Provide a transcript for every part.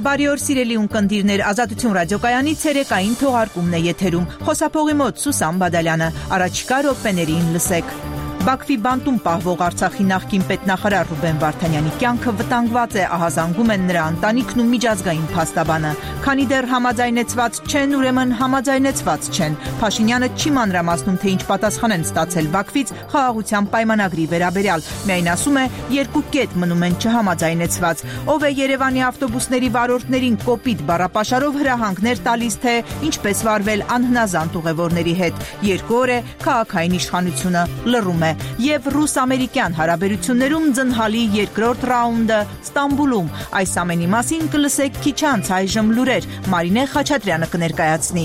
Բարի օր սիրելի ունկնդիրներ, Ազատություն ռադիոկայանի ցերեկային թողարկումն է եթերում։ Խոսափողի մոտ Սուսան Բադալյանը, առաջիկա րոպեներին լսեք։ Բաքվի բանտում պահվող Արցախի նախկին պետնախարար Ռուբեն Վարդանյանի կյանքը վտանգված է, ահազանգում են նրա ընտանիքն ու միջազգային փաստաբանը։ Քանի դեռ համաձայնեցված չեն, ուրեմն համաձայնեցված չեն։ Փաշինյանը չի մանրամասնում, թե ինչ պատասխան են ստացել Բաքվից խաղաղության պայմանագրի վերաբերյալ։ Միայն ասում է, երկու կետ մնում են չհամաձայնեցված։ Ով է Երևանի ավտոբուսների վարորդներին կոպիտ բառապաշարով հրահանգներ տալիս, թե ինչպես վարվել անհնազանդ ուղևորների հետ։ 2 օր է քաղաքային իշխանությունը լռում է։ Եվ ռուս-ամերիկյան հարաբերություններում ձնհալի երկրորդ ռաունդը Ստամբուլում։ Այս ամենի մասին կլսեք քիչ անց այժմ լուրեր։ Մարինե Խաչատրյանը կներկայացնի։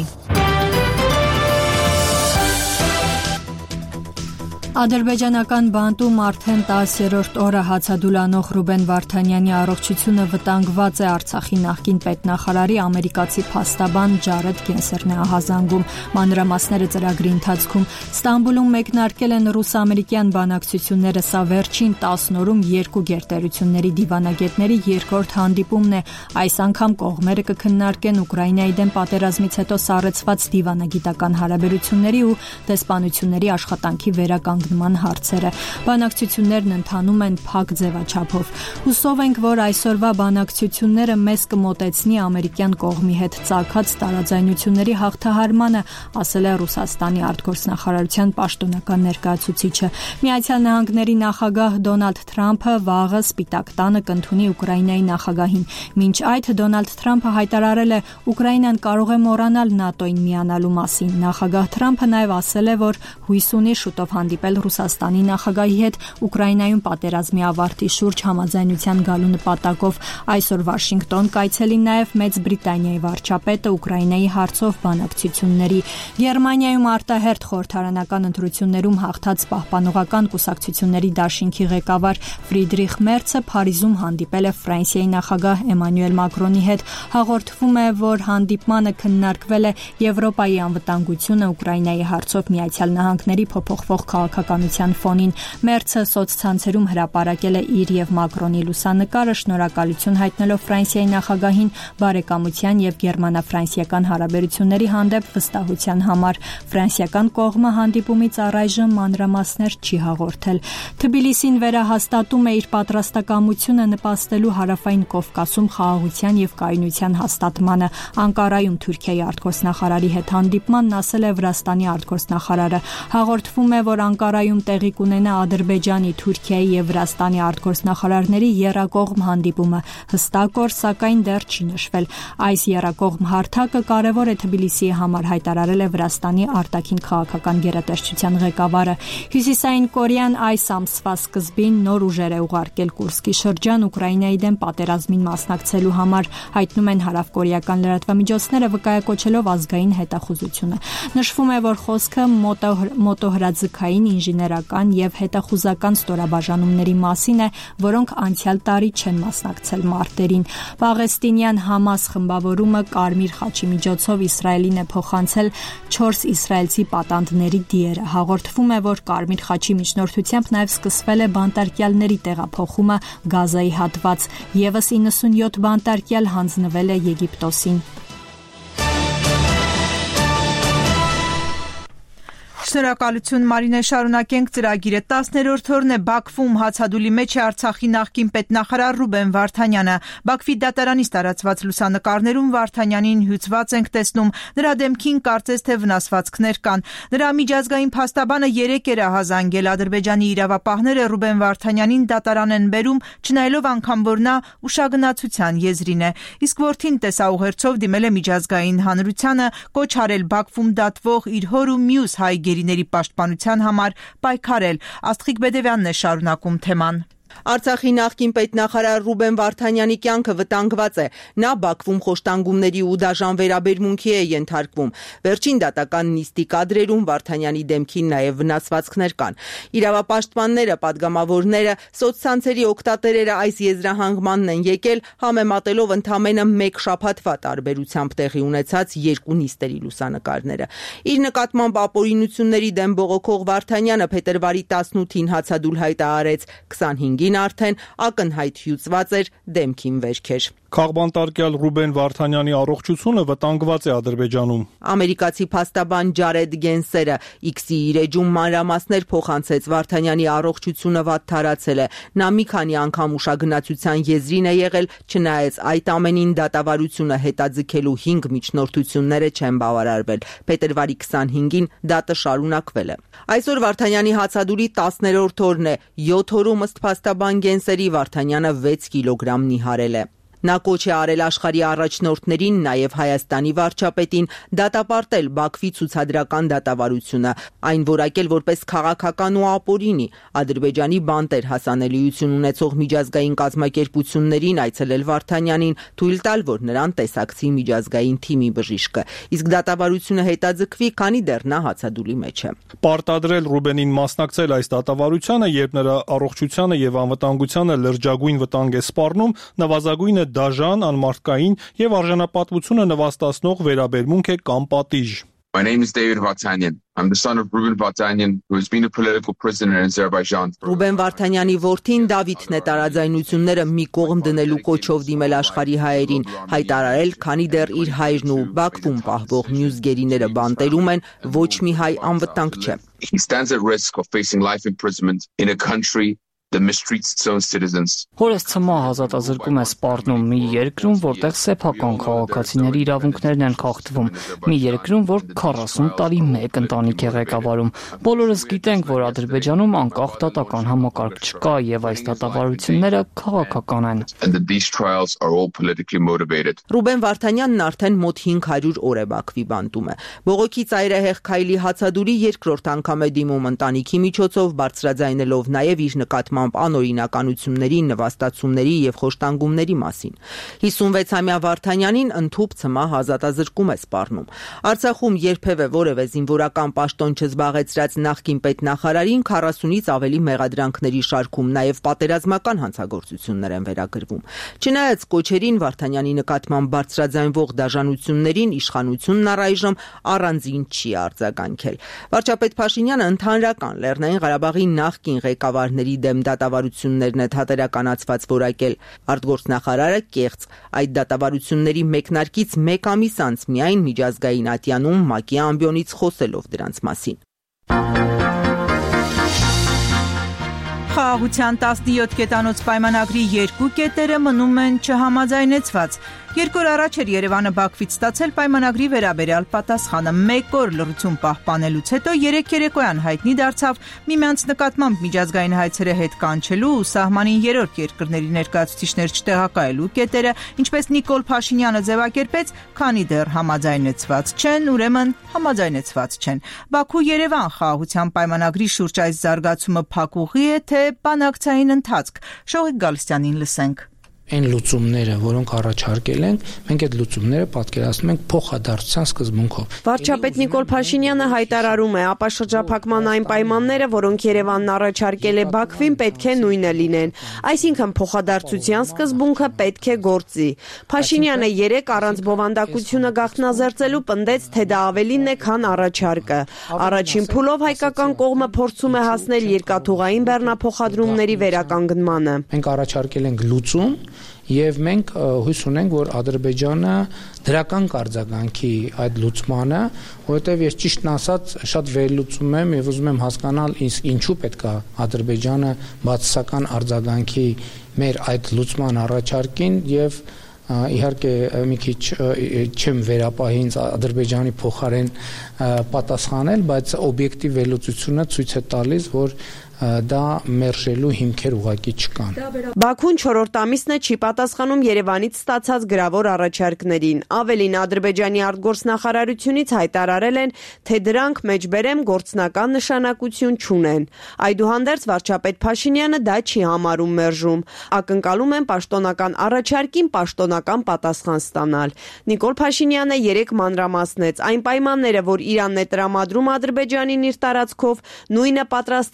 Ադրբեջանական բանտում արդեն 10-րդ օրը հացադուլանող Ռուբեն Վարդանյանի առողջությունը վտանգված է, Արցախի նախկին պետնախարարի ամերիկացի փաստաբան Ջարեդ Գենսերն է ահազանգում։ Մանրամասները ծրագրի ընթացքում Ստամբուլում մեկնարկել են ռուս-ամերիկյան բանակցությունները, սա վերջին 10 օրում երկու գերտերությունների դիվանագետների երկրորդ հանդիպումն է։ Այս անգամ կողմերը կքննարկեն Ուկրաինայի դեմ պատերազմից հետո սառեցված դիվանագիտական հարաբերությունների ու դեսպանությունների աշխատանքի վերականգնման հարցերը։ Բանակցություններն ընթանում են փակ ձևաչափով։ Հուսով ենք, որ այսօրվա բանակցությունները մեզ կմոտեցնի ամերիկյան կողմի հետ ծագած տարաձայնությունների հաղթահարմանը, ասել է Ռուսաստանի արտգործնախարարության պաշտոնական ներկայացուցիչը։ Միացյալ Նահանգների նախագահ Դոնալդ Թրամփը վաղը Սպիտակ տանը կընդունի Ուկրաինայի նախագահին։ Մինչ այդ Դոնալդ Թրամփը հայտարարել է, Ուկրաինան կարող է մոռանալ ՆԱՏՕ-ին միանալու մասին։ Նախագահ Թրամփը նաև ասել է, որ հույս ունի շուտով հանդիպել Ռուսաստանի նախագահի հետ Ուկրաինայում պատերազմի ավարտի շուրջ համաձայնության գալու նպատակով։ Այսօր Վաշինգտոն կայցելի նաև Մեծ Բրիտանիայի վարչապետը Ուկրաինայի հարցով բանակցությունների։ Գերմանիայում արտահերթ խորհրդարանական ընտրություններում հաղթած Պահպանողական կուսակցությունների դաշինքի ղեկավար Ֆրիդրիխ Մերցը Փարիզում հանդիպել է Ֆրանսիայի նախագահ Էմանուել Մակրոնի հետ։ Հաղորդվում է, որ հանդիպմանը քննարկվել է Եվրոպայի անվտանգությունը Ուկրաինայի հարցով Միացյալ Նահանգների փոփոխվող քաղաքականության ֆոնին։ Մերցը սոցցանցերում հրապարակել է իր եւ Մակրոնի լուսանկարը, շնորհակալություն հայտնելով Ֆրանսիայի նախագահին բարեկամության եւ գերմանա-ֆրանսիական հարաբերությունների հանդեպ վստահության համար։ Ֆրանսիական կողմը հանդիպումից առայժմ մանրամասներ չի հաղորդել։ Թբիլիսին վերահաստատում է իր պատրաստակամությունը նպաստելու Հարավային Կովկասում խաղաղության եւ կայունության հաստատմանը։ Անկարայում Թուրքիայի արտգործնախարարի հետ հանդիպմանն ասել է Վրաստանի արտգործնախարարը։ Հաղորդվում է, որ Անկարայում տեղի կունենա Ադրբեջանի, Թուրքիայի եւ Վրաստանի արտգործնախարարների եռակողմ հանդիպումը։ Հստակ օր, սակայն դեռ չի նշվել։ Այս եռակողմ հարթակը կարևոր է Թբիլիսիի համար, հայտարարել է Վրաստանի արտաքին քաղաքական գերատեսչության ղեկավարը։ Հյուսիսային Կորեան այս ամսվա սկզբին նոր ուժեր է ուղարկել Կուրսկի շրջան Ուկրաինայի դեմ պատերազմին մասնակցելու համար, հայտնում են հարավկորեական լրատվամիջոցները, վկայակոչելով ազգային հետախուզությունը։ Նշվում է, որ խոսքը մոտոհրաձգային, ինժեներական եւ հետախուզական ստորաբաժանումների մասին է, որոնք անցյալ տարի չեն մասնակցել մարտերին։ Պաղեստինյան Համաս խմբավորումը Կարմիր խաչի միջոցով Իսրայելին է փոխանցել 4 իսրայելցի պատանդների դիերը։ Հաղորդվում է, որ Կարմիր խաչի միջնորդությամբ նաև սկսվել է բանտարկյալների տեղափոխումը Գազայի հատված։ Եվս 97 բանտարկյալ հանձնվել է Եգիպտոսին։ Շնորհակալություն Մարինե, շարունակենք ծրագիրը։ 10-րդ օրն է Բաքվում հացադուլի մեջ է Արցախի նախկին պետնախարար Ռուբեն Վարդանյանը։ Բաքվի դատարանից տարածված լուսանկարներում Վարդանյանին հյուծված ենք տեսնում։ Նրա դեմքին կարծես թե վնասվածքներ կան։ Նրա միջազգային փաստաբանը 3 էր ահազանգել։ Ադրբեջանի իրավապահները Ռուբեն Վարդանյանին դատարան են բերում, չնայելով անգամ որ նա ուշագնացության եզրին է։ Իսկ որդին տեսաուղերձով դիմել է միջազգային հանրությանը, կոչ արել Բաքվում դատվող իր հոր ու մյուս հայ գերիների պաշտպանության համար պայքարել։ Աստղիկ Բեդևյանն է շարունակում թեման։ Արցախի նախկին պետնախարար Ռուբեն Վարդանյանի կյանքը վտանգված է։ Նա Բաքվում խոշտանգումների ու դաժան վերաբերմունքի է ենթարկվում։ Վերջին դատական նիստի կադրերում Վարդանյանի դեմքին նաև վնասվածքներ կան։ Իրավապաշտպանները, պատգամավորները, սոցցանցերի օգտատերերը այս եզրահանգմանն են եկել, համեմատելով ընդամենը 1 շաբաթվա տարբերությամբ տեղի ունեցած 2 նիստերի լուսանկարները։ Իր նկատմամբ ապօրինությունների դեմ բողոքող Վարդանյանը փետրվարի 18-ին հացադուլ հայտարարեց, 25-ին արդեն ակնհայտ հյուծված էր դեմքին վերքեր։ Քաղբանտարկյալ Ռուբեն Վարդանյանի առողջությունը վտանգված է Ադրբեջանում։ Ամերիկացի փաստաբան Ջարեդ Գենսերը X-ի իր էջում մանրամասներ փոխանցեց Վարդանյանի առողջությունը վատ թարացել է։ Նա մի քանի անգամ ուշագնացության եզրին է եղել, չնայած այդ ամենին դատավարությունը հետաձգելու 5 միջնորդությունները չեն բավարարվել։ Փետրվարի 25-ին դատը շարունակվել է։ Այսօր Վարդանյանի հացադուլի 10-րդ օրն է։ 7 օրում ըստ փաստաբան Գենսերի Վարդանյանը 6 կիլոգրամ նիհարել է։ Նա կոչ է արել աշխարհի առաջնորդներին, նաև Հայաստանի վարչապետին դատապարտել Բաքվի ցուցադրական դատավարությունը, այն որակել որպես քաղաքական ու ապօրինի, Ադրբեջանի բանտեր հասանելիություն ունեցող միջազգային կազմակերպություններին այցելել Վարդանյանին, թույլ տալ, որ նրան տեսակցի միջազգային թիմի բժիշկը, իսկ դատավարությունը հետաձգվի, քանի դեռ նա հացադուլի մեջ է։ Պարտադրել Ռուբենին մասնակցել այս դատավարությանը, երբ նրա առողջությանը եւ անվտանգությանը լրջագույն վտանգ է սպառնում, նվազագույնը դաժան, անմարդկային եւ արժանապատվությունը նվաստացնող վերաբերմունք է կամ պատիժ։ My name is David Vartanyan. I'm the son of Ruben Vartanyan, who has been a political prisoner in Azerbaijan. Ռուբեն Վարդանյանի որդին Դավիթն է տարաձայնությունները մի կողմ դնելու կոչով դիմել աշխարհի հայերին, հայտարարել, քանի դեռ իր հայրն ու Բաքվում պահվող մյուս գերիները բանտերում են, ոչ մի հայ անվտանգ չէ։ He stands at risk of facing life imprisonment in a country that mistreats its own citizens. Հորս ցմահ ազատազրկում է սպառնում մի երկրում, որտեղ սեփական քաղաքացիների իրավունքներն են խախտվում, մի երկրում, որ 40 տարի մեկ ընտանիք է ղեկավարում։ Բոլորս գիտենք, որ Ադրբեջանում անկախ դատական համակարգ չկա եւ այս դատավարությունները քաղաքական են։ And that these trials are all politically motivated. Ռուբեն Վարդանյանն արդեն մոտ 500 օր է Բաքվի բանտում է։ Բողոքի ծայրահեղ քայլի հացադուլի երկրորդ անգամ է դիմում ընտանիքի միջոցով, բարձրաձայնելով նաև իր նկատմամբ անօրինականությունների, նվաստացումների եւ խոշտանգումների մասին։ 56-ամյա Վարդանյանին ընդհուպ ցմահ ազատազրկում է սպառնում։ Արցախում երբևէ որևէ զինվորական պաշտոն չզբաղեցրած նախկին պետնախարարին 40-ից ավելի մեղադրանքների շարքում նաև պատերազմական հանցագործություններ են վերագրվում։ Չնայած կոչերին Վարդանյանի նկատմամբ բարձրաձայնվող դաժանություններին իշխանությունն առայժմ առանձին չի արձագանքել։ Վարչապետ Փաշինյանը ընդհանրական Լեռնային Ղարաբաղի նախկին ղեկավարների դեմ դատավարություններն է թատերականացված որակել։ Արտգործնախարարը կեղծ այդ դատավարությունների մեկնարկից մեկ ամիս անց միայն միջազգային ատյանում ՄԱԿ-ի ամբիոնից խոսելով դրանց մասին։ Խաղաղության 17 կետանոց պայմանագրի 2 կետերը մնում են չհամաձայնեցված։ 2 օր առաջ էր Երևանը Բաքվից ստացել պայմանագրի վերաբերյալ պատասխանը։ 1 օր լռություն պահպանելուց հետո 3 երեկոյան հայտնի դարձավ միմյանց նկատմամբ միջազգային հայցերը հետ կանչելու ու սահմանին երրորդ երկրների ներկայացուցիչներ չտեղակայելու կետերը, ինչպես Նիկոլ Փաշինյանը ձևակերպեց, քանի դեռ համաձայնեցված չեն, ուրեմն համաձայնեցված չեն։ Բաքու-Երևան խաղաղության պայմանագրի շուրջ այս զարգացումը փակուղի է, թե բանակցային ընթացք։ Շողիկ Գալստյանին լսենք։ Այն լուծումները, որոնք առաջարկել ենք, մենք այդ լուծումները պատկերացնում ենք փոխադարձության սկզբունքով։ Վարչապետ Նիկոլ Փաշինյանը հայտարարում է, ապաշրջափակման այն պայմանները, որոնք Երևանն առաջարկել է Բաքվին, պետք է նույնը լինեն։ Այսինքն փոխադարձության սկզբունքը պետք է գործի։ Փաշինյանը 3 առանց բովանդակությունը գաղտնազերծելու պնդեց, թե դա ավելին է, քան առաջարկը։ Առաջին փուլով հայկական կողմը փորձում է հասնել երկաթուղային բեռնափոխադրումների վերականգնմանը։ Մենք առաջարկել ենք լուծում եւ մենք հույս ունենք, որ Ադրբեջանը դրական կարձագանքի այդ լուծմանը, որովհետեւ ես ճիշտն ասած շատ վերլուծում եմ եւ ուզում եմ հասկանալ ինչու պետք է Ադրբեջանը բացասական արձագանքի մեր այդ լուծման առաջարկին եւ իհարկե մի քիչ չեմ վերապահի ինձ Ադրբեջանի փոխարեն պատասխանել, բայց օբյեկտիվ վերլուծությունը ցույց է տալիս, որ դա մերժելու հիմքեր ուղղակի չկան։ Բաքուն 4-րդ ամիսն է չի պատասխանում Երևանից ստացած գրավոր առաջարկներին։ Ավելին Ադրբեջանի արտգործնախարարությունից հայտարարել են, թե դրանք մեջբերեմ գործնական նշանակություն չունեն։ Այդուհանդերձ վարչապետ Փաշինյանը դա չի համարում մերժում։ Ակնկալում են պաշտոնական առաջարկին պաշտոնական պատասխան ստանալ։ Նիկոլ Փաշինյանը 3 մանրամասնեց այն պայմանները, որ Իրանն է տրամադրում Ադրբեջանին իր տարածքով, նույնը պատրաստ է անել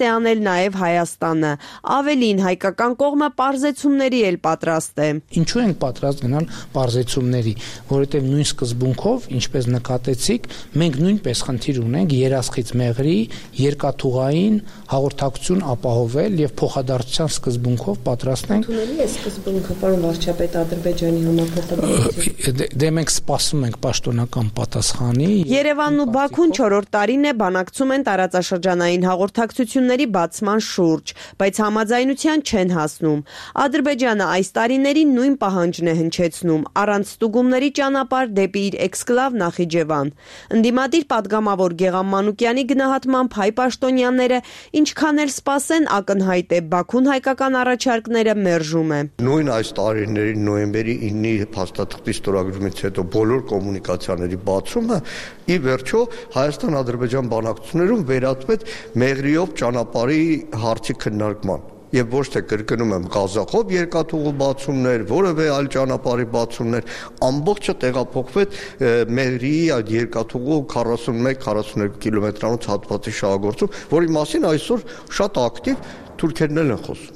նաև Հայաստանը։ Ավելին, հայկական կողմը պարզեցումների էլ պատրաստ է։ Ինչու ենք պատրաստ գնալ պարզեցումների, որովհետև նույն սկզբունքով, ինչպես նկատեցիք, մենք նույնպես խնդիր ունենք երասխից մեղրի երկաթուղային հաղորդակցություն ապահովել եւ փոխադարձության սկզբունքով պատրաստ ենք։ Ընդունելի է սկզբունքը, պարոն վարչապետ, Ադրբեջանի համապատասխանատվություն։ Դե մենք սպասում ենք պաշտոնական պատասխանի։ Երևանն ու Բաքուն 4-րդ տարին է բանակցում են տարածաշրջանային հաղորդակցությունների բացման շուրջ, բայց համաձայնության չեն հասնում։ Ադրբեջանը այս տարիներին նույն պահանջն է հնչեցնում՝ առանց ստուգումների ճանապարհ դեպի իր էքսկլավ Նախիջևան։ Ընդդիմադիր պատգամավոր Գեգամ Մանուկյանի գնահատմամբ հայ պաշտոնյաները ինչքան էլ սպասեն, ակնհայտ է Բաքուն հայկական առաջարկները մերժում է։ Նույն այս տարիների նոյեմբերի 9-ի փաստաթղթի ստորագրումից հետո բոլոր կոմունիկացիաների բացումը ի վերջո Հայաստան-Ադրբեջան բանակցություններում վերածվեց մեղրիով ճանապարհի հարցի քննարկման։ Եվ ոչ թե կրկնում եմ Ղազախով երկաթուղու բացումներ, որևէ այլ ճանապարհի բացումներ, ամբողջը տեղափոխվեց մեղրիի այդ երկաթուղու 41-42 կիլոմետրանոց հատվածի շահագործում, որի մասին այսօր շատ ակտիվ թուրքերն են խոսում։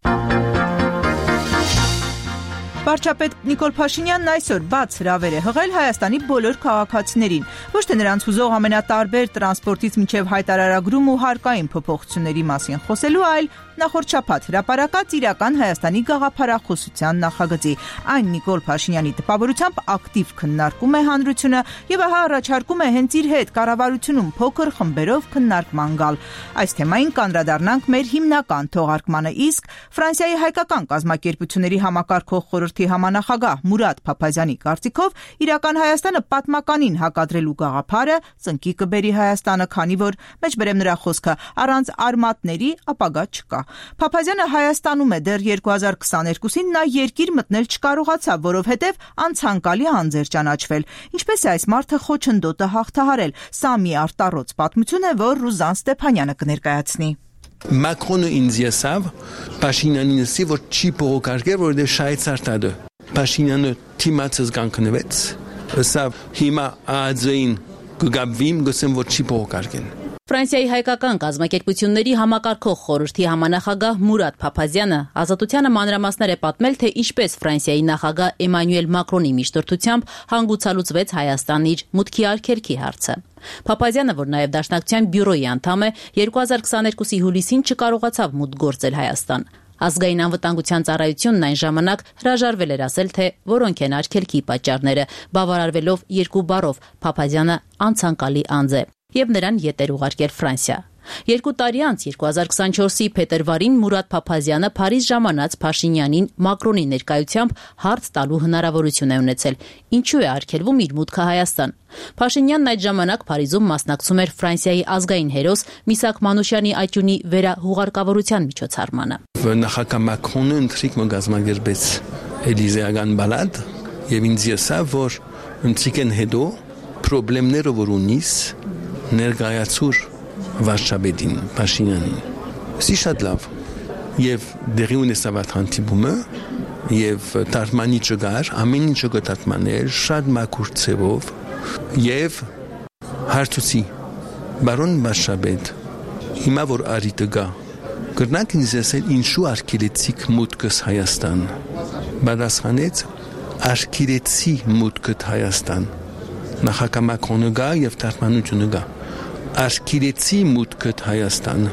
Վարչապետ Նիկոլ Փաշինյանն այսօր բաց հրավեր է հղել Հայաստանի բոլոր քաղաքացիներին, ոչ թե նրանց հուզող ամենատարբեր տրանսպորտից մինչև հայտարարագրում ու հարկային փոփոխությունների մասին խոսելու, այլ նախորդ շաբաթ հրապարակած իրական Հայաստանի գաղափարախոսության նախագծի։ Այն Նիկոլ Փաշինյանի տպավորությամբ ակտիվ քննարկում է հանրությունը եւ ահա առաջարկում է հենց իր հետ կառավարությունում փոքր խմբերով քննարկման գալ։ Այս թեմային կանդրադառնանք մեր հիմնական թողարկմանը, իսկ Ֆրանսիայի հայկական կազմակերպությունների համակարգող խորհրդի համանախագահ Մուրադ Փափազյանի կարծիքով իրական Հայաստանը պատմականին հակադրելու գաղափարը ծնկի կբերի Հայաստանը, քանի որ մեջբերեմ նրա խոսքը առանց արմատների ապագա չկա։ Փափազյանը Հայաստանում է դեռ 2022-ին նա երկիր մտնել չկարողացավ, որովհետև անցանկալի անձեր ճանաչվել։ Ինչպես է այս մարդը խոչընդոտը հաղթահարել։ Սա մի արտառոց պատմություն է, որ Ռուզան Ստեփանյանը կներկայացնի։ Մակրոնը ինձ եսավ, Փաշինյանին ասի, որ չի փողոքարկել, որովհետև շայցարտադը։ Փաշինյանը թիմացած կանգնվեց, ասավ հիմա ԱԱԾ-ին կգաբվիմ, գսեմ, որ չի փողոքարկել։ Ֆրանսիայի հայկական կազմակերպությունների համակարգող խորհրդի համանախագահ Մուրադ Փափազյանը Ազատությանը մանրամասներ է պատմել, թե ինչպես Ֆրանսիայի նախագահ Էմանուել Մակրոնի միջնորդությամբ հանգուցալուծվեց Հայաստանի իր մուտքի արգելքի հարցը։ Փափազյանը, որ նաև Դաշնակցության բյուրոյի անդամ է, 2022-ի հուլիսին չկարողացավ մուտք գործել Հայաստան։ Ազգային անվտանգության ծառայությունն այն ժամանակ հրաժարվել էր ասել, թե որոնք են արգելքի պատճառները, բավարարվելով երկու բառով՝ Փափազյանը անցանկալի անձ է, եւ նրան ետ էր ուղարկել Ֆրանսիա։ 2 տարի անց 2024-ի փետրվարին Մուրադ Փափազյանը Փարիզ ժամանած Փաշինյանին Մակրոնի ներկայությամբ հարց տալու հնարավորություն է ունեցել, ինչու է արգելվում իր մուտքը Հայաստան։ Փաշինյանն այդ ժամանակ Փարիզում մասնակցում էր Ֆրանսիայի ազգային հերոս Միսակ Մանուշյանի աճյունի վերահուղարկավորության միջոցառմանը։ Նախագահ Մակրոնը ընտրիկ մգազմագերբեց Էլիզեական բալադ եւ ինձ եսավ, որ ընտրիկեն հետո պրոբլեմները որ ունիս ներկայացուր վարչապետին Փաշինյանին։ Սի շատ լավ եւ դերի ունեցավ հանդիպումը եւ թարգմանի չկար, ամեն ինչը կթարգմանել շատ մաքուր ձևով եւ հարցուցի բարոն վարչապետ հիմա որ արիտը գա կրնակ ինձ ասել ինչու արգելեցիք մուտքս Հայաստան։ Պատասխանեց արգելեցի մուտքդ Հայաստան։ Նախագահ Մակրոնը գա եւ թարգմանությունը գա։ Արգելեցի մուտքդ Հայաստան,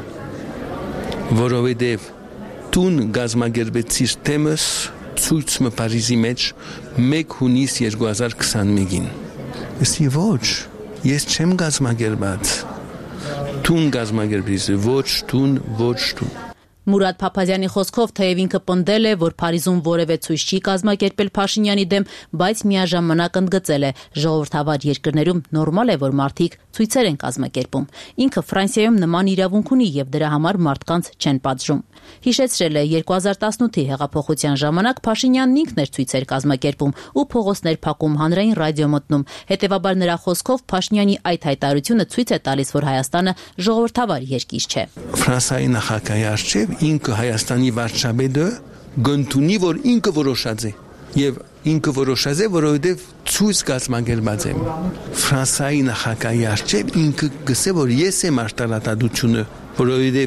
որովհետև տուն գազմագերբեցիր թեմս ցույցը Փարիզի մեջ 1 հունիս 2021-ին։ Իսկ ոչ, ես չեմ գազմագերբած։ Տուն գազմագերբից ոչ տուն։ Մուրադ Փափազյանի խոսքով թեև ինքը պնդել է, որ Փարիզում որևէ ցույց չի կազմակերպել Փաշինյանի դեմ, բայց միաժամանակ ընդգծել է, ժողովրդավար երկրներում նորմալ է, որ մարդիկ ցույցեր են կազմակերպում։ Ինքը Ֆրանսիայում նման իրավունք ունի եւ դրա համար մարդկանց չեն պատժում։ Հիշեցրել է 2018-ի հեղափոխության ժամանակ Փաշինյանն ինքն էր ցույցեր կազմակերպում ու փողոցներ փակում, հանրային ռադիո մտնում։ Հետևաբար նրա խոսքով Փաշինյանի այդ հայտարարությունը ցույց է տալիս, որ Հայաստանը ժողովրդավար երկիր չէ։ Ֆրանսիայի նախագահի արչեւ ինքը Հայաստանի վարչապետը գտնունի, որ ինքը որոշած է եւ ինքը որոշած է, որովհետեւ ցույց կազմակերպած է։ Ֆրանսիայի նախագահի արչեւ ինքը գսե, որ ես եմ արտարադատությունը, որովհետեւ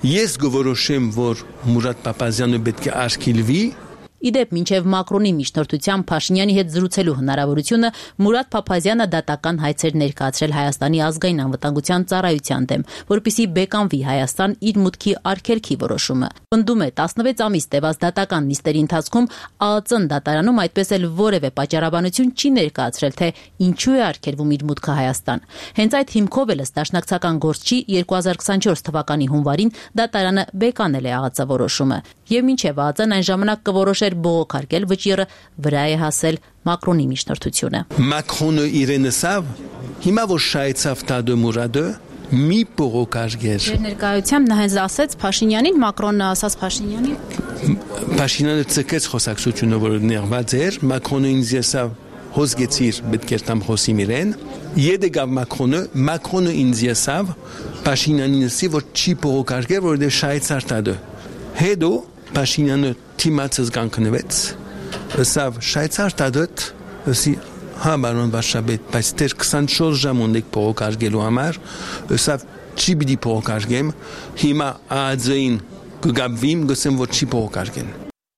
Ես գորոշեմ, որ Մուրադ Փափազյանը պետք է արգելվի։ Իդեպ մինչև Մակրոնի միջնորդությամբ Փաշինյանի հետ զրուցելու հնարավորությունը Մուրադ Փափազյանը դատական հայցեր ներկայացրել Հայաստանի ազգային անվտանգության ծառայության դեմ, որպեսզի բեկանվի Հայաստան իր մուտքի արգելքի որոշումը։ Պնդում է 16 ամիս տևած դատական նիստերի ընթացքում ԱԱԾ-ն դատարանում այդպես էլ որևէ պատճառաբանություն չի ներկայացրել, թե ինչու է արգելվում իր մուտքը Հայաստան։ Հենց այդ հիմքով էլ ըստաշնակցական գործչի 2024 թվականի հունվարին դատարանը բեկանել է ԱԱԾ որոշումը։ Եվ մինչև ԱԱԾ-ն այն ժամանակ կորոշեր բողոքարկել վճիռը, վրա է հասել Մակրոնի միջնորդությունը։ Մակրոնը իրեն ասավ, հիմա որ շայցավ տադը Մուրադը, մի բողոքարկեր։ Ձեր ներկայությամբ նա հենց ասեց Փաշինյանին, Մակրոնը ասաց Փաշինյանին։ Փաշինյանը ցկեց խոսակցությունը, որ ներված էր, Մակրոնը ինձ ասավ, հոսգեցիր պետք է տամ խոսիմ իրեն։ Եդեգավ Մակրոնը ինձ ասավ, Փաշինյանին ասի, որ չի բողոքարկեր, որ դե շայցար տադը։ Հետո Փաշինյանը թիմացած կանգնվեց, ասավ շայցար տադըտ, ասի հա բարոն Վարշաբեդ, բայց դեր 24 ժամ ունեք բողոքարկելու համար, ասավ չի պիտի բողոքարկեմ, հիմա ԱԱԾ-ին կգաբվիմ, գսեմ որ չի բողոքարկեն։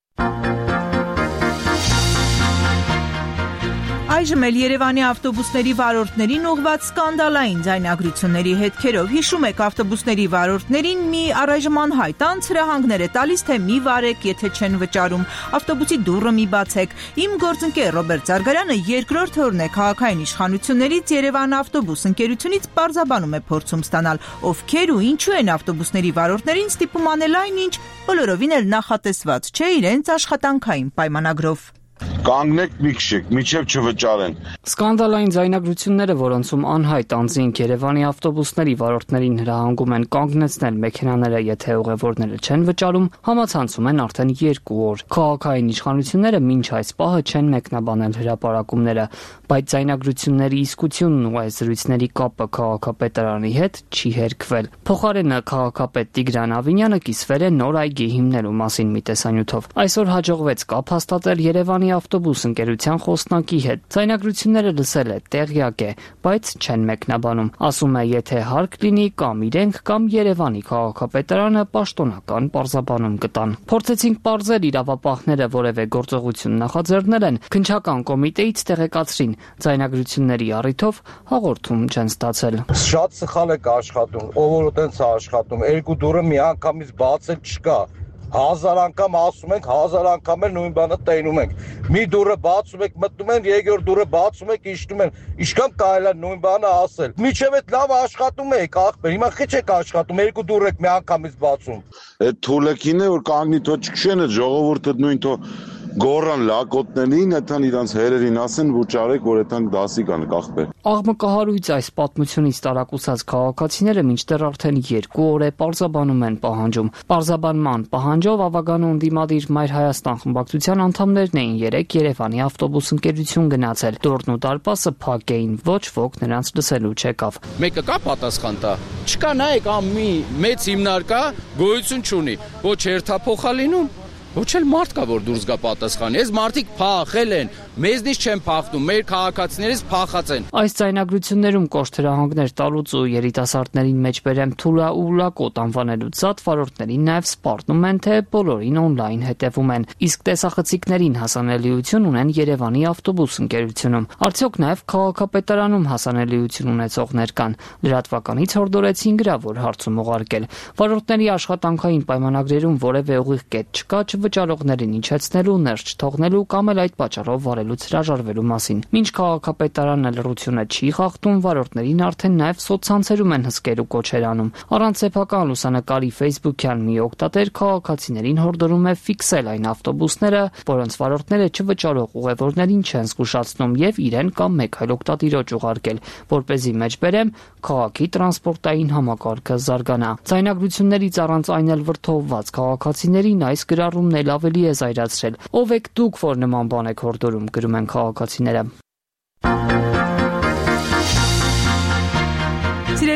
Այժմ էլ Երևանի ավտոբուսների վարորդներին ուղղված սկանդալային ձայնագրությունների հետքերով հիշում եք ավտոբուսների վարորդներին մի առայժմ անհայտ անձ հրահանգներ է տալիս, թե մի վարեք, եթե չեն վճարում, ավտոբուսի դուռը մի բացեք։ Իմ գործընկեր Ռոբերտ Զարգարյանը երկրորդ օրն է քաղաքային իշխանություններից Երևան ավտոբուս ընկերությունից պարզաբանում է փորձում ստանալ, ովքեր ու ինչու են ավտոբուսների վարորդներին ստիպում անել այնինչ բոլորովին էլ նախատեսված չէ իրենց աշխատանքային պայմանագրով։ Կանգնեք մի քիչ, միջև չվճարեն։ Սկանդալային ձայնագրությունները, որոնցում անհայտ անձինք Երևանի ավտոբուսների վարորդներին հրահանգում են կանգնեցնել մեքենաները, եթե ուղևորները չեն վճարում, համացանցում են արդեն 2 օր։ Քաղաքային իշխանությունները մինչ այս պահը չեն մեկնաբանել հրապարակումները, բայց ձայնագրությունների իսկությունն ու այս զրույցների կապը քաղաքապետարանի հետ չի հերքվել։ Փոխարենը քաղաքապետ Տիգրան Ավինյանը կիսվեր է նոր այգի հիմնելու մասին մի տեսանյութով։ Այսօր հաջողվեց կապ հաստատել Երևանի ավտոբուս ընկերության խոսնակի հետ։ Ձայնագրությունները լսել է, տեղյակ է, բայց չեն մեկնաբանում։ Ասում է, եթե հարկ լինի, կամ իրենք, կամ Երևանի քաղաքապետարանը պաշտոնական պարզաբանում կտան։ Փորձեցինք պարզել իրավապահները որևէ գործողություն նախաձեռնել են, քննչական կոմիտեից տեղեկացրին, ձայնագրությունների առիթով հաղորդում չեն ստացել։ Շատ սխալ եք աշխատում, ով որ տենց է աշխատում, երկու դուրը մի անգամից բացել չկա։ 1000 անգամ ասում ենք, 1000 անգամ էլ նույն բանը տենում ենք։ Մի դուրը բացում եք, մտնում են, երկրորդ դուրը բացում եք, իջնում են։ Ինչքան կարելի է նույն բանը ասել։ Միջև այդ լավ աշխատում եք, ախպեր, հիմա քիչ եք աշխատում, երկու դուր եք մի անգամից բացում։ Այդ թուլեկին է որ կանգնի թո չքշեն, ժողովուրդը նույն թո գորան լակոտներին, այդան իրանց հերերին ասեն, վճարեք, որ այդան դասի կան կախպեր։ Աղմկահարույց այս պատմությունից տարակուսած քաղաքացիները մինչդեռ արդեն 2 օր է պարզաբանում են պահանջում։ Պարզաբանման պահանջով Ավագանու ընդդիմադիր Մայր Հայաստան խմբակցության անդամներն էին 3 Երևանի ավտոբուս ընկերություն գնացել։ Դուռն ու դարպասը փակ էին, ոչ ոք նրանց լսելու չեկավ։ Մեկը կա պատասխան տա։ Չկա, նայեք, մի մեծ հիմնարկ կա, գոյություն չունի։ Ոչ հերթափոխալինում Ոչ էլ մարդ կա, որ դուրս գա պատասխանի։ Այս մարդիկ փախել են, մեզնից չեն փախնում, մեր քաղաքացիներից փախած են։ Այս ձայնագրություններում կոշտ հրահանգներ տալուց ու երիտասարդներին մեջբերեմ թուլա ու լակոտ անվանելուց զատ վարորդներին նաև սպառնում են, թե բոլորին օնլայն հետևում են, իսկ տեսախցիկներին հասանելիություն ունեն Երևանի ավտոբուս ընկերությունում։ Արդյոք նաև քաղաքապետարանում հասանելիություն ունեցողներ կան։ Լրատվականից հորդորեցին գրավոր հարցում ուղարկել։ Վարորդների աշխատանքային պայմանագրերում որևէ ուղիղ կետ չկա վճարողներին իջեցնելու, ներս չթողնելու կամ էլ այդ պատճառով վարելուց հրաժարվելու մասին։ Մինչ քաղաքապետարանը լռությունը չի խախտում, վարորդներին արդեն նաև սոցցանցերում են հսկերու կոչեր անում։ Առանց սեփական լուսանկարի Facebook-յան մի օգտատեր քաղաքացիներին հորդորում է ֆիքսել այն ավտոբուսները, որոնց վարորդները չվճարող ուղևորներին չեն զգուշացնում եւ իրեն կամ մեկ այլ օգտատիրոջ ուղարկել, որպեսզի մեջբերեմ քաղաքի տրանսպորտային համակարգը զարգանա։ Ձայնագրություններից առանց այն էլ վրդովված քաղաքացիներին այս գրառումն էլ ավելի է զայրացրել։ Ով եք դուք, որ նման բան եք հորդորում, գրում են քաղաքացիները։ Սիրելի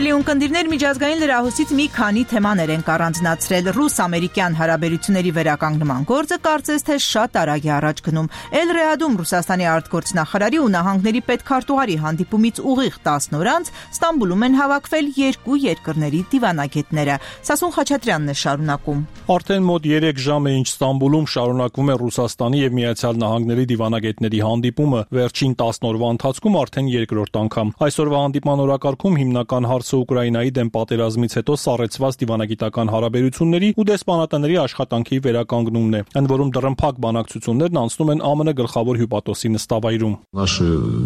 Սիրելի ունկնդիրներ, միջազգային լրահոսից մի քանի թեմաներ են առանձնացրել։ Ռուս-ամերիկյան հարաբերությունների վերականգնման գործը կարծես թե շատ արագ է առաջ գնում։ Էլ Ռեադում Ռուսաստանի արտգործնախարարի ու նահանգների պետքարտուղարի հանդիպումից ուղիղ 10 օր անց Ստամբուլում են հավաքվել երկու երկրների դիվանագետները։ Սասուն Խաչատրյանն է շարունակում։ Արդեն մոտ 3 ժամ է ինչ Ստամբուլում շարունակվում է Ռուսաստանի եւ Միացյալ Նահանգների դիվանագետների հանդիպումը։ Վերջին 10 օրվա ընթացքում արդեն երկրորդ անգամ։ Այսօրվա հանդիպման օրակարգում հիմնական հարցը Ուկրաինայի դեմ պատերազմից հետո սառեցված դիվանագիտական հարաբերությունների ու դեսպանատների աշխատանքի վերականգնումն է։ Ընդ որում դռնփակ բանակցություններն անցնում են ԱՄՆ գլխավոր հյուպատոսի նստավայրում։ Наши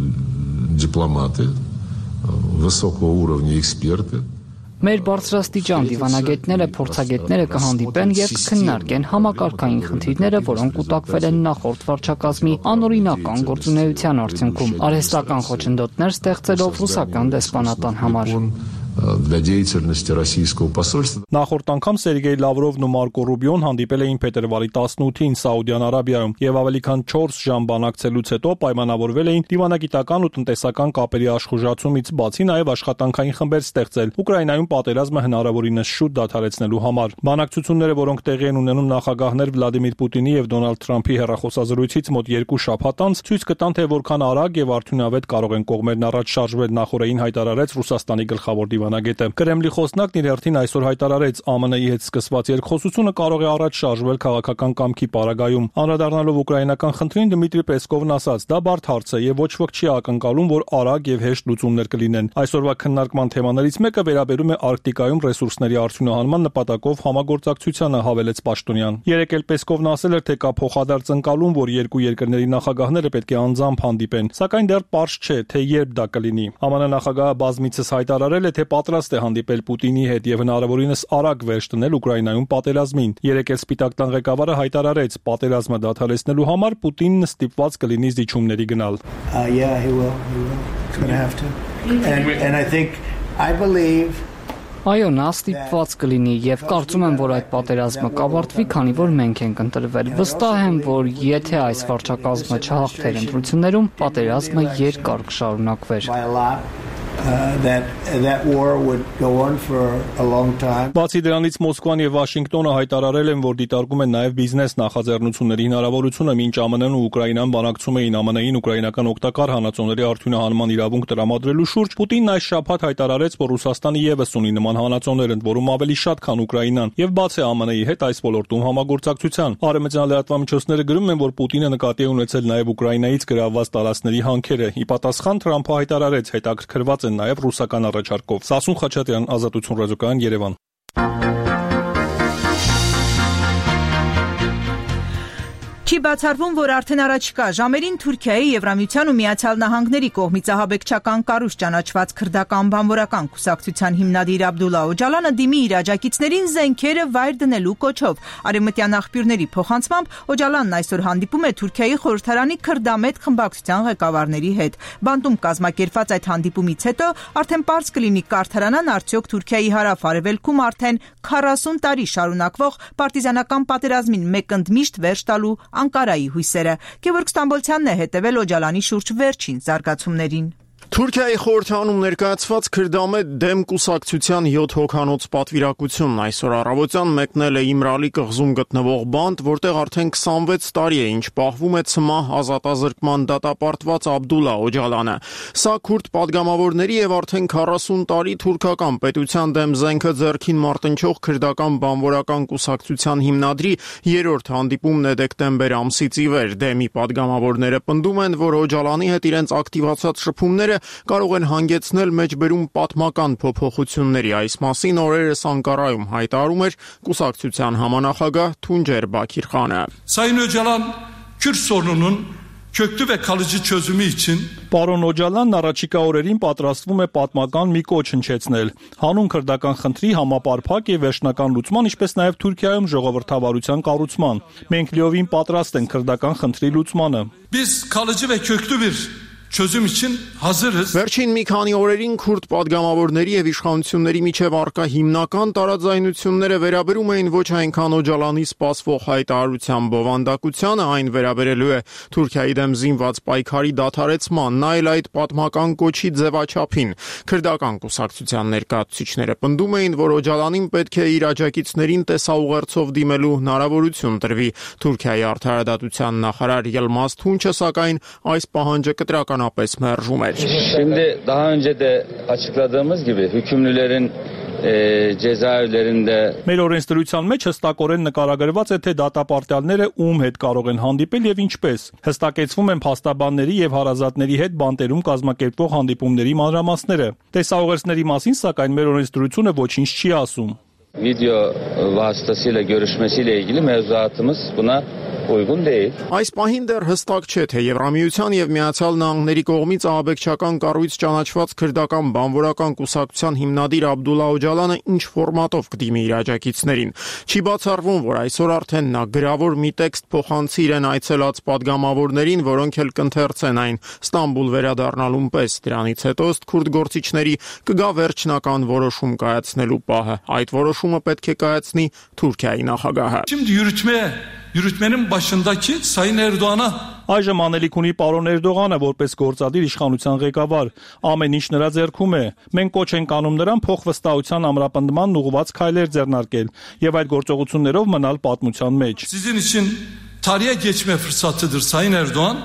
дипломаты, высокого уровня эксперты Մեր բարձրաստիճան դիվանագետները, փորձագետները կհանդիպեն եւ կքննարկեն համակարգային խնդիրները, որոնք կուտակվել են նախորդ վարչակազմի անօրինական գործունեության արդյունքում, արհեստական խոչընդոտներ ստեղծելով ռուսական դեսպանատան համար։ для деятельности российского посольства. Նախորդ անգամ Սերգեյ Լավրովն ու Մարկո Ռուբիոն հանդիպել էին փետրվարի 18-ին Սաուդյան Արաբիայում եւ ավելի քան 4 ժամ բանակցելուց հետո պայմանավորվել էին դիվանագիտական ու տնտեսական կապերի աշխուժացումից բացի նաեւ աշխատանքային խմբեր ստեղծել Ուկրաինայում պատերազմը հնարավորինս շուտ դադարեցնելու համար։ Բանակցությունները, որոնք տեղի են ունենում նախագահներ Վլադիմիր Պուտինի եւ Դոնալդ Թրամփի հեռախոսազրույցից մոտ 2 շաբաթ անց, ցույց կտան, թե որքան արագ եւ արդյունավետ կարող են կողմերն առաջ շարժվել, նախորդին հայտարարեց Ռուսաստանի գլխավոր դիվանագետը։ Կրեմլի խոսնակն իր հերթին այսօր հայտարարեց, ԱՄՆ-ի հետ սկսված երկխոսությունը կարող է առաջ շարժվել քաղաքական կամքի պարագայում։ Անդրադառնալով ուկրաինական խնդրին Դմիտրի Պեսկովն ասաց. «Դա բարդ հարց է եւ ոչ ոք չի ակնկալում, որ արագ եւ հեշտ լուծումներ կլինեն»։ Այսօրվա քննարկման թեմաներից մեկը վերաբերում է Արկտիկայում ռեսուրսների արդյունահանման նպատակով համագործակցությանը, հավելեց Պաշտոնյան։ Երեկ էլ Պեսկովն ասել էր, թե կա փոխադարձ ընկալում, որ երկու երկրների նախագահները պետք է անձամբ հանդիպեն, սակայն դեռ պարզ չէ, թե երբ դա կլինի։ ԱՄՆ նախագահը բազմիցս հայտարարել է, թե պատրաստ է հանդիպել Պուտինի հետ եւ հնարավորինս արագ վերջ դնել Ուկրաինայում պատերազմին։ Երեկ էլ Սպիտակ տան ղեկավարը հայտարարեց, պատերազմը դադարեցնելու համար Պուտինն ստիպված կլինի զիջումների գնալ։ Այո, նա ստիպված կլինի եւ կարծում եմ, որ այդ պատերազմը կավարտվի, քանի որ մենք ենք ընտրվել։ Վստահ եմ, որ եթե այս վարչակազմը չհաղթեր ընտրություններում, պատերազմը երկար կշարունակվեր։ That war would go on for a long time. Բացի դրանից Մոսկվան եւ Վաշինգտոնը հայտարարել են, որ դիտարկում են նաեւ բիզնես նախաձեռնությունների հնարավորությունը, մինչ ԱՄՆ-ն ու Ուկրաինան բանակցում էին ԱՄՆ-ին ուկրաինական օգտակար հանածոների արդյունահանման իրավունք տրամադրելու շուրջ, Պուտինն այս շաբաթ հայտարարեց, որ Ռուսաստանը եւս ունի նման հանածոներ, ընդ որում ավելի շատ, քան Ուկրաինան, եւ բաց է ԱՄՆ-ի հետ այս ոլորտում համագործակցության։ Արևմտյան լրատվամիջոցները գրում են, որ Պուտինը նկատի է ունեցել նաեւ Ուկրաինայից գրավված տարածքների հանքերը։ Ի պատասխան Թրամփը հայտարարեց, հետաքրքրված են նաև ռուսական առաջարկով։ Սասուն Խաչատրյան, Ազատություն ռադիոկայան, Երևան։ Չի բացառվում, որ արդեն առաջիկա ժամերին Թուրքիայի, Եվրամիության ու Միացյալ Նահանգների կողմից ահաբեկչական կառույց ճանաչված քրդական բանվորական կուսակցության հիմնադիր Աբդուլլա Օջալանը դիմի իր աջակիցներին զենքերը վայր դնելու կոչով։ Արևմտյան աղբյուրների փոխանցմամբ Օջալանն այսօր հանդիպում է Թուրքիայի խորհրդարանի քրդամետ խմբակցության ղեկավարների հետ։ Բանտում կազմակերպված այդ հանդիպումից հետո արդեն պարզ կլինի կարդարանան արդյոք Թուրքիայի հարավ-արևելքում արդեն 40 տարի շարունակվող պարտիզանական պատերազմին մեկընդմիշտ վերջ տալու Անկարայի հույսերը։ Գևորգ Ստամբոլցյանն է հետևել Օջալանի շուրջ վերջին զարգացումներին։ Թուրքիայի խորհրդանում ներկայացված քրդամետ դեմ կուսակցության 7 հոգանոց պատվիրակությունն այսօր առավոտյան մեկնել է Իմրալի կղզում գտնվող բանտ, որտեղ արդեն 26 տարի է ինչ պահվում է ցմահ ազատազրկման դատապարտված Աբդուլլա Օջալանը։ Սա քուրդ падգամավորների եւ արդեն 40 տարի թուրքական պետության դեմ զենքը ձեռքին մարտնչող քրդական բանվորական կուսակցության հիմնադրի երրորդ հանդիպումն է դեկտեմբեր ամսից ի վեր։ Դեմի падգամավորները պնդում են, որ Օջալանի հետ իրենց ակտիվացած շփումները կարող են հանգեցնել մեջբերում պատմական փոփոխությունների։ Այս մասին օրերս Անկարայում հայտարարում էր կուսակցության համանախագահ Թունջեր Բաքիրխանը։ Sayın Öcalan Kürt sorununun köklü ve kalıcı çözümü için Պարոն Օջալանն առաջիկա օրերին պատրաստվում է պատմական մի կոչ հնչեցնել հանուն քրդական խնդրի համապարփակ եւ վերջնական լուծման, ինչպես նաեւ Թուրքիայում ժողովրդավարության կառուցման։ Մենք լիովին պատրաստ ենք քրդական խնդրի լուծմանը։ Biz kalıcı ve köklü bir çözüm için hazırız. Վերջին մի քանի օրերին քուրդ падգամավորների եւ իշխանությունների միջև արկա հիմնական տարաձայնությունները վերաբերում էին ոչ այնքան Օջալանի սպասվող հայտարարության բովանդակությանը, այն վերաբերելու է Թուրքիայի դեմ զինված պայքարի դադարեցմանն, այլ այդ պատմական կոչի ձևաչափին։ Քրդական կուսակցության ներկայացուցիչները պնդում էին, որ Օջալանին պետք է իր աջակիցներին տեսաուղերձով դիմելու հնարավորություն տրվի։ Թուրքիայի արդարադատության նախարար Yılmaz Tunç սակայն այս պահանջը կտրականապես մերժում էր։ Şimdi daha önce de açıkladığımız gibi hükümlülerin cezaevlerinde Մեր օրենսդրության մեջ հստակորեն նկարագրված է, թե դատապարտյալները ում հետ կարող են հանդիպել եւ ինչպես։ Հստակեցվում են փաստաբանների եւ հարազատների հետ բանտերում կազմակերպվող հանդիպումների մանրամասները։ Տեսաուղերձների մասին սակայն մեր օրենսդրությունը ոչինչ չի ասում։ video vasıtasıyla görüşmesiyle ilgili mevzuatımız buna uygun değil. Այս պահին դեռ հստակ չէ, թե Եվրամիության եւ Միացյալ Նահանգների կողմից ահաբեկչական կառույց ճանաչված քրդական բանվորական կուսակցության հիմնադիր Աբդուլլա Օջալանը ինչ ֆորմատով կդիմի իր աջակիցներին։ Չի բացառվում, որ այսօր արդեն նա գրավոր մի տեքստ փոխանցի իրեն այցելած падգամավորներին, որոնք էլ կընթերցեն այն Ստամբուլ վերադառնալուն պես։ Դրանից հետո ըստ քուրդ գործիչների կգա վերջնական որոշում կայացնելու պահը։ Այդ որոշումը պետք է կայացնի Թուրքիայի նախագահը։ Yürütmenin başındaki Sayın Erdoğan'a Այժմ անելիք ունի պարոն Էրդողանը որպես գործադիր իշխանության ղեկավար։ Ամեն ինչ նրա ձեռքում է։ Մենք կոչ ենք անում նրան փոխվստահության ամրապնդման ուղղված քայլեր ձեռնարկել եւ այդ գործողություններով մնալ պատմության մեջ։ Sizin için tarihe geçme fırsatıdır Sayın Erdoğan.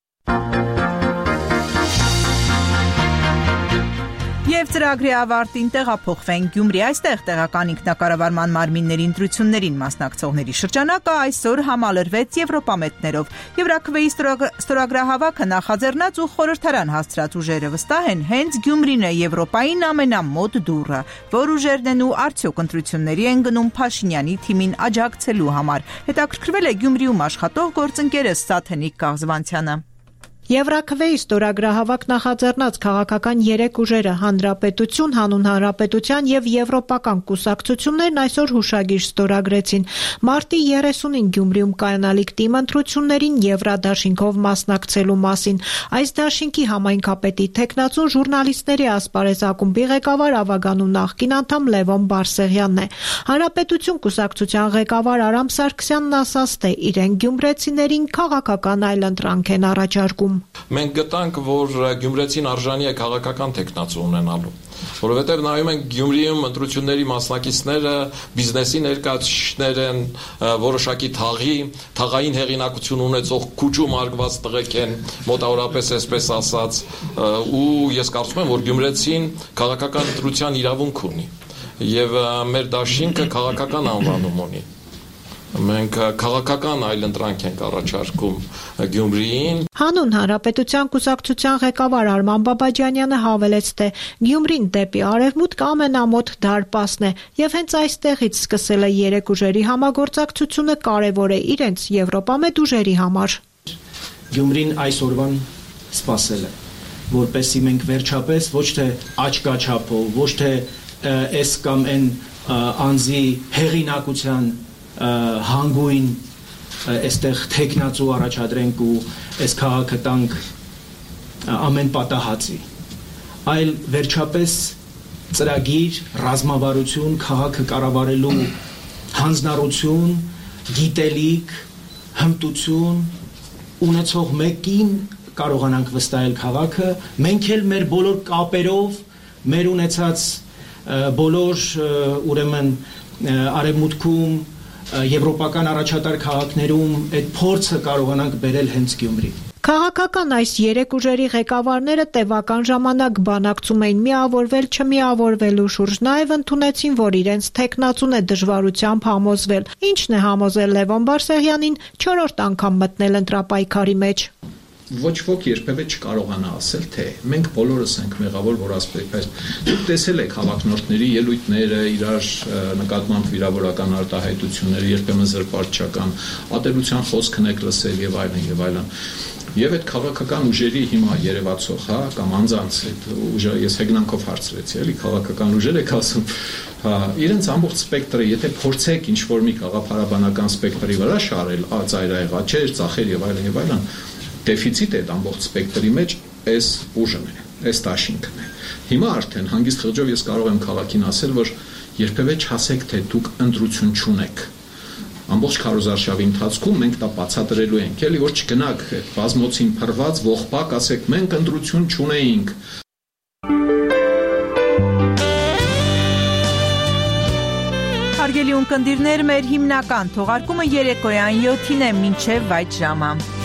Եվ ծրագրի ավարտին տեղափոխվենք Գյումրի, այստեղ տեղական ինքնակառավարման մարմինների ընտրություններին մասնակցողների շրջանակը այսօր համալրվեց եվրոպամետներով։ Եվրաքվեի ստորագրահավաքը նախաձեռնած ու խորհրդարան հասցրած ուժերը վստահ են, հենց Գյումրին է Եվրոպային ամենամոտ դուռը, որ ուժերն են ու արդյոք ընտրությունների են գնում Փաշինյանի թիմին աջակցելու համար։ Հետաքրքրվել է Գյումրիում աշխատող գործընկերս Սաթենիկ Կաղզվանցյանը։ Եվրաքվեի ստորագրահավաք նախաձեռնած քաղաքական 3 ուժերը Հանրապետություն, Հանուն Հանրապետության եւ Եվրոպական կուսակցություններն այսօր հուշագիր ստորագրեցին։ Մարտի 30-ին Գյումրիում կայանալիք թիմ ընտրություններին Եվրադաշինքով մասնակցելու մասին։ Այս դաշինքի համայնքապետի թեկնածուն ժուրնալիստների ասպարեզ ակումբի ղեկավար Ավագանու նախկին անդամ Լևոն Բարսեղյանն է։ Հանրապետություն կուսակցության ղեկավար Արամ Սարգսյանն ասաց, թե իրեն գյումրեցիներին քաղաքական այլընտրանք են առաջարկում։ Մենք գտանք, որ գյումրեցին արժանի է քաղաքական տեխնացու ունենալու, որովհետև նայում ենք Գյումրիում ընտրությունների մասնակիցները բիզնեսի ներկայացուցիչներ են, որոշակի թաղային հեղինակություն ունեցող քուջում արգված տղեկ են, մոտավորապես այսպես ասած, ու ես կարծում եմ, որ գյումրեցին քաղաքական ընտրության իրավունք ունի եւ մեր դաշինքը քաղաքական անվանում ունի։ Մենք քաղաքական այլընտրանք ենք առաջարկում Գյումրիին։ Հանուն Հանրապետության կուսակցության ղեկավար Արման Բաբաջանյանը հավելեց, թե Գյումրին դեպի արևմուտք ամենամոտ դարպասն է եւ հենց այստեղից սկսել է 3 ուժերի համագործակցությունը կարեւոր է իրենց եվրոպամետ ուժերի համար։ Գյումրին այսօրվան սпасել է, որպեսզի մենք վերջապես ոչ թե աչքաչափով, ոչ թե այս կամ այն անձի հեղինակության հանգույն այստեղ տեխնացու առաջադրենք ու այս քաղաքը տանք ամեն պատահածի, այլ վերջապես ծրագիր, ռազմավարություն, քաղաքը կառավարելու հանձնառություն, գիտելիք, հմտություն ունեցող մեկին կարողանանք վստահել քաղաքը, մենք էլ մեր բոլոր կապերով, մեր ունեցած բոլոր ուրեմն արևմուտքում եվրոպական առաջատար քաղաքներում այդ փորձը կարողանանք բերել հենց Գյումրի։ Քաղաքական այս 3 ուժերի ղեկավարները տևական ժամանակ բանակցում էին միավորվել չմիավորվելու շուրջ, նաև ընդունեցին, որ իրենց տեխնացուն է դժվարությամբ համոզվել, ինչն է համոզել Լևոն Բարսեղյանին 4-րդ անգամ մտնել ընտրապայքարի մեջ։ Ոչ ոք երբևէ չկարողանա ասել, թե մենք բոլորս ենք մեղավոր, որ ասպեկտ դուք տեսել եք հավակնորդների ելույթները, իրար նկատմամբ վիրավորական արտահայտությունները, երբեմն զրպարտչական ատելության խոսքն եք լսել եւ այլն եւ այլն։ Եվ այդ քաղաքական ուժերի հիմա երևացող, կամ անձանց այդ ուժը ես հեգնանքով հարցրեցի, էլի քաղաքական ուժեր եք ասում, իրենց ամբողջ սպեկտրը, եթե փորձեք ինչ-որ մի գաղափարաբանական սպեկտրի վրա շարել, ծայրահեղաչեր, ծախեր եւ այլն, դեֆիցիտ է այդ ամբողջ սպեկտրի մեջ, այս ուժն է, այս դաշինքն է։ Հիմա արդեն հանգիստ խղճով ես կարող եմ քաղաքին ասել, որ երբևէ չասեք, թե դուք ընտրություն չունեք։ Ամբողջ քարոզարշավի ընթացքում մենք դա բացատրելու ենք, էլի որ չգնաք այդ բազմոցին փռված ողբակ, ասեք մենք ընտրություն չունեինք։ Հարգելի ունկնդիրներ, մեր հիմնական թողարկումը երեկոյան 7-ին է, մինչև այդ ժամը։